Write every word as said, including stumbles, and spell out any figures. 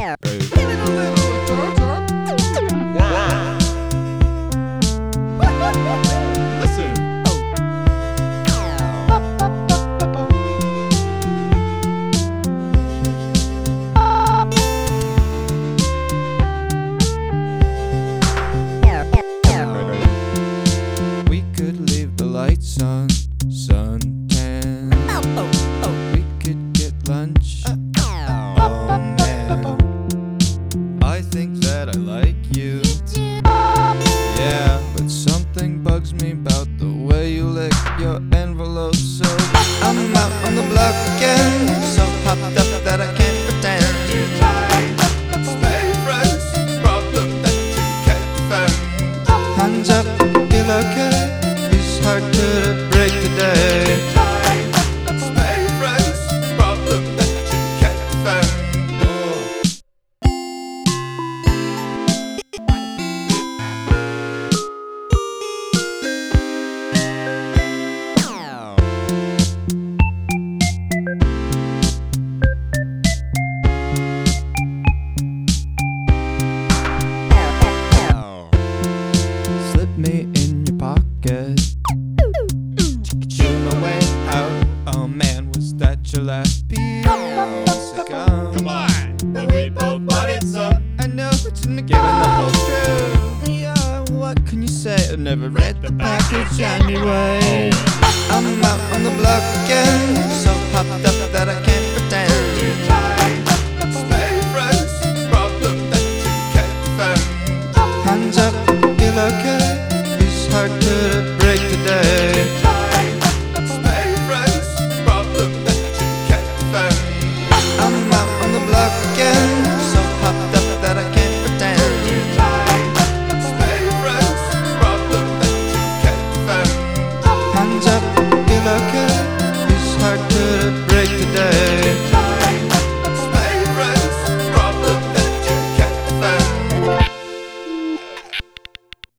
Living a little turn. Wow. Listen. We could leave the lights on, suntan. We could get lunch. Oh man, I think that I like you. Yeah, but something bugs me about the way you lick your envelope. So I'm out on the block again, so hopped up that I can't pretend. Stay friends, problem that you can't defend. Hands up, feel okay. It's hard to break today. Stay friends, problem that you can't defend. Slip me in your pocket. Chew my way out. Oh man, was that your last piece of gum? Come on, but we both bought it, son. I know it's in the given the whole truth. Yeah, what can you say? I never read the package anyway. I'm out on the block again, so hopped up that I can't pretend. Stay friends, problem that you can't defend. Hands up, feel okay. It's hard to break today. Stay friends, problem that you can't defend. I'm out on the block again,